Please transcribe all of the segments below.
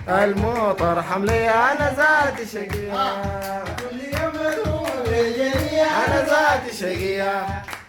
المطر حملي أنا ذاتي شقية كل يوم مدهوم بجنية أنا ذاتي شقية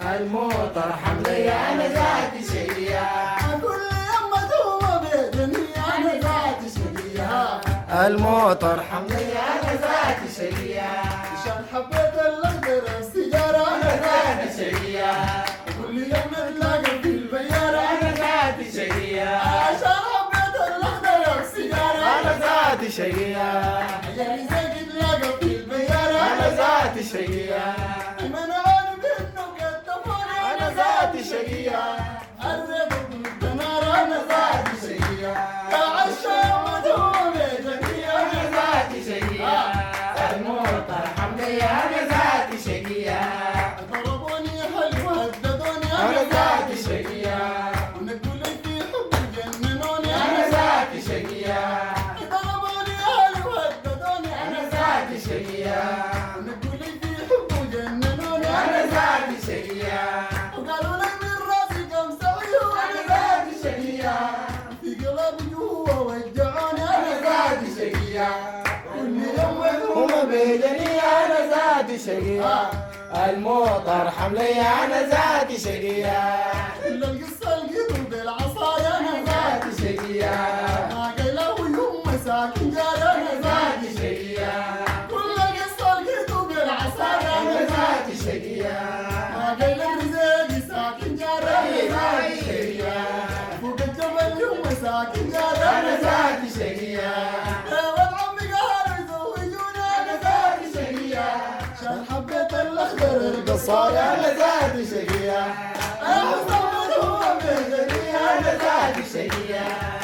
المطر حملي أنا ذاتي شقية كل يوم مدهوم بجنية أنا ذاتي شقية المطر حملي أنا ذاتي شقية عشان حبيت الأخضر السيجارة أنا ذاتي شقية كل يوم نتلاقى في البيارة أنا ذاتي شقية عشان حبيت الأخضر السيجارة أنا ذاتي شقية يعني زي نتلاقى في البيارة أنا ذاتي شقية منعوني بإنه قد تفاني أنا ذاتي شقية الرضا بالنار أنا ذاتي شقية عشان مدهوم بجنية أنا ذاتي شقية المطر حملي أنا ذاتي شقية ضربوني حلو هددوني أنا ذاتي شقية ونقول في حب جننوني أنا ذاتي شقية ضربوني حلو هددوني أنا ذاتي شقية ونقول في حب جننوني أنا ذاتي شقية وقالوا لي من راسي كم سوي أنا ذاتي شقية في قلبي جوا وجعوني أنا ذاتي شقية كل يوم هم بيدني أنا ذاتي شقية المطر حملي أنا ذاتي شقية كل القصة لقيته بالعصايا أنا ذاتي شقية ما قيله ويوم مساكن جاي أنا ذاتي شقية كل القصة لقيته بالعصايا أنا ذاتي شقية ما قيله رزقي ساكن أنا جاي ذاتي شقية فوق الجبل يوم مساكن أنا جاي ذاتي شقية ولد عمي قالوا يزوجوني أنا ذاتي شقية عشان حبيت الاخضر القصايا أنا ذاتي شقية حصلت هو بجنية أنا ذاتي شقية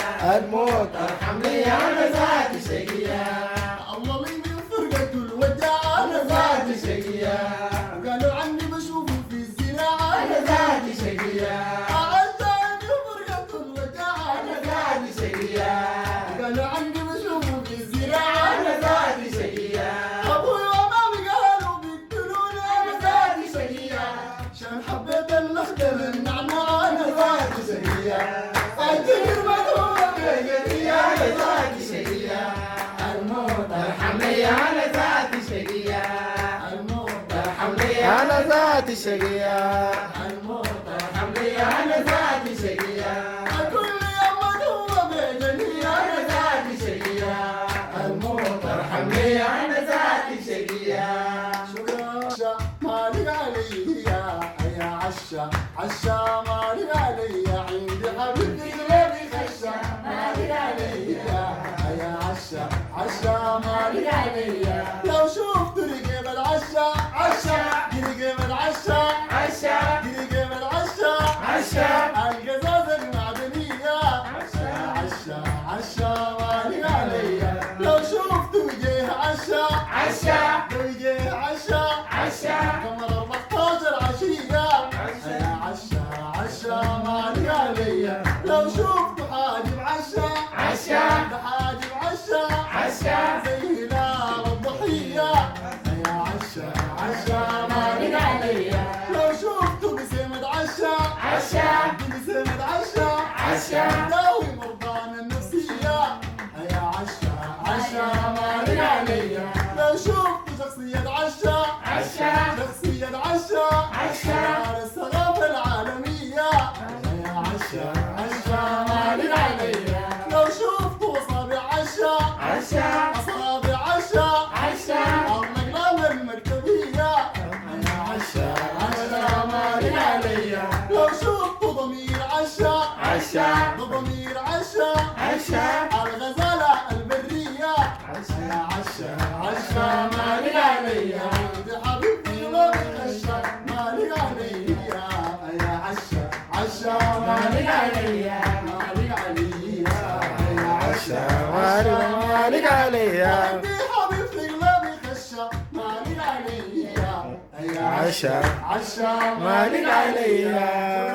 المطر حملي أنا ذاتي شقية الله لي من فرقة الوداع أنا ذاتي شقية وقالوا عني بشوفه في الزراعة أنا ذاتي شقية قعدت عندي فرقة الوداع أنا ذاتي شقية قالوا عني بشوفه في الزراعة أنا ذاتي شقية ابوي وامامي قالوا بيقتلوني أنا ذاتي شقية عشان حبيت الاخضر النعناع انا ذاتي شقية الدنيا مدهومة بجنية أنا ذاتي شقية المطر حملي أنا ذاتي شقية الموت حملي أنا ذاتي شقية المطر حملي أنا ذاتي شقية كل يوم مدهومة بجنية أنا ذاتي شقية المطر حملي أنا ذاتي شقية عشا مالك علي يا عشا عشا مالك علي عندي حبيبي قلبي خشا مالك علي يا عشا عشا مالك علي لو شفت رقيب العشا عشا رقيب العشا عشا رقيب العشا عشا القزاز المعدنية عشا عشا مالك علي لو شفت وجيه عشا عشا وجيه عشا عشا قمر 14 عشية يا عشا عشا مالي علي لو شفت حاجب عشا عشا حاجب عشا عشا زي نار الضحية يا عشا عشا مالي علي لو شفت بسمة عشا عشا بسمة عشا عشا داوي مرضانا النفسية يا عشا عشا مالي علي لو شفت شخصية عشا عشا شخصية عشا عشا الثقافة العالمية يا عشا عشا مالي علي لو شفت أصابع عشا عشا أصابع عشا عشا الأقلام المكتبية يا عشا عشا مالي علي لو شفت ضمير عشا عشا ضمير عشا عشا الغزالة البرية يا عشا عشا مالي علي يا حبيبي ما بتخشى مالي علي يا عشا عشا مالي علي مالي علي يا عشا مالك علي عندي حبيب في قلبي خشى مالي علي يا عشا عشا مالك علي